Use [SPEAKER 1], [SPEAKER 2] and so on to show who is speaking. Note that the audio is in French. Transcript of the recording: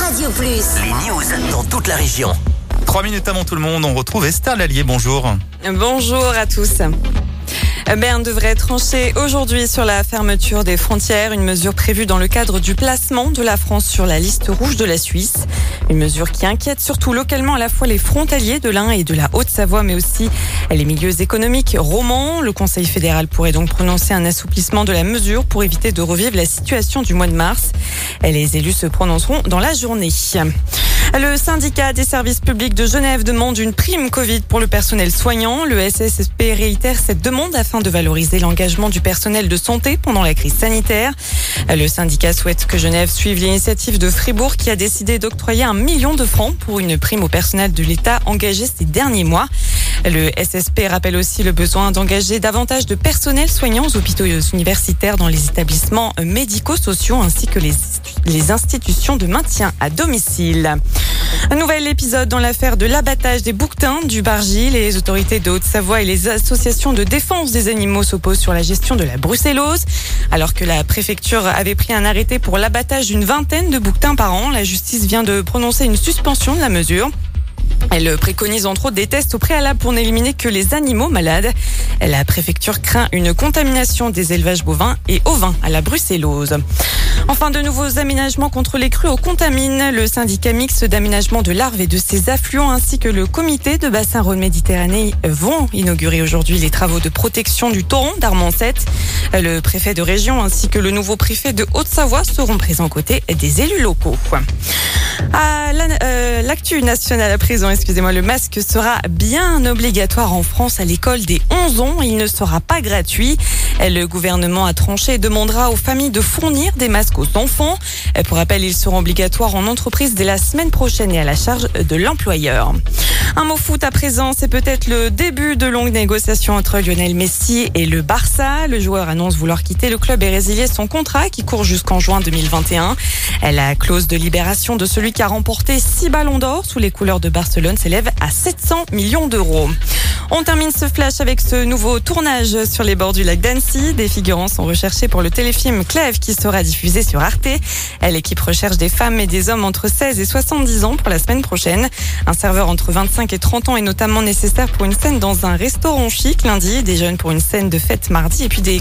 [SPEAKER 1] Radio Plus.
[SPEAKER 2] Les news dans toute la région.
[SPEAKER 3] 3 minutes avant tout le monde, on retrouve Esther Lallier, bonjour.
[SPEAKER 4] Bonjour à tous. Berne devrait trancher aujourd'hui sur la fermeture des frontières, une mesure prévue dans le cadre du placement de la France sur la liste rouge de la Suisse. Une mesure qui inquiète surtout localement à la fois les frontaliers de l'Ain et de la Haute-Savoie, mais aussi les milieux économiques romans. Le Conseil fédéral pourrait donc prononcer un assouplissement de la mesure pour éviter de revivre la situation du mois de mars. Les élus se prononceront dans la journée. Le syndicat des services publics de Genève demande une prime Covid pour le personnel soignant. Le SSSP réitère cette demande afin de valoriser l'engagement du personnel de santé pendant la crise sanitaire. Le syndicat souhaite que Genève suive l'initiative de Fribourg qui a décidé d'octroyer 1 million de francs pour une prime au personnel de l'État engagé ces derniers mois. Le SSP rappelle aussi le besoin d'engager davantage de personnel soignant aux hôpitaux universitaires dans les établissements médico-sociaux ainsi que les institutions de maintien à domicile. Un nouvel épisode dans l'affaire de l'abattage des bouquetins du Bargy. Les autorités de Haute-Savoie et les associations de défense des animaux s'opposent sur la gestion de la brucellose. Alors que la préfecture avait pris un arrêté pour l'abattage d'une vingtaine de bouquetins par an, la justice vient de prononcer une suspension de la mesure. Elle préconise entre autres des tests au préalable pour n'éliminer que les animaux malades. La préfecture craint une contamination des élevages bovins et ovins à la brucellose. Enfin, de nouveaux aménagements contre les crues aux contamines. Le syndicat mixte d'aménagement de l'Arve et de ses affluents ainsi que le comité de bassin Rhône-Méditerranée vont inaugurer aujourd'hui les travaux de protection du torrent d'Armancet. Le préfet de région ainsi que le nouveau préfet de Haute-Savoie seront présents aux côtés des élus locaux. À l'actu nationale à présent, le masque sera bien obligatoire en France à l'école des 11 ans. Il ne sera pas gratuit. Le gouvernement a tranché et demandera aux familles de fournir des masques aux enfants. Pour rappel, ils seront obligatoires en entreprise dès la semaine prochaine et à la charge de l'employeur. Un mot foot à présent, c'est peut-être le début de longues négociations entre Lionel Messi et le Barça. Le joueur annonce vouloir quitter le club et résilier son contrat qui court jusqu'en juin 2021. La clause de libération de celui qui a remporté 6 ballons d'or sous les couleurs de Barcelone s'élève à 700 millions d'euros. On termine ce flash avec ce nouveau tournage sur les bords du lac d'Annecy. Des figurants sont recherchés pour le téléfilm Clèves qui sera diffusé sur Arte. L'équipe recherche des femmes et des hommes entre 16 et 70 ans pour la semaine prochaine. Un serveur entre 25 et 30 ans est notamment nécessaire pour une scène dans un restaurant chic lundi, des jeunes pour une scène de fête mardi et puis des